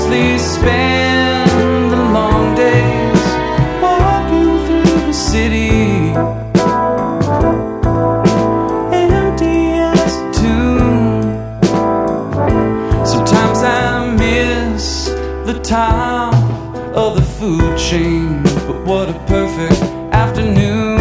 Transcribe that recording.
mostly spend the long days walking through the city, empty as a tomb. Sometimes I miss the top of the food chain, but what a perfect afternoon.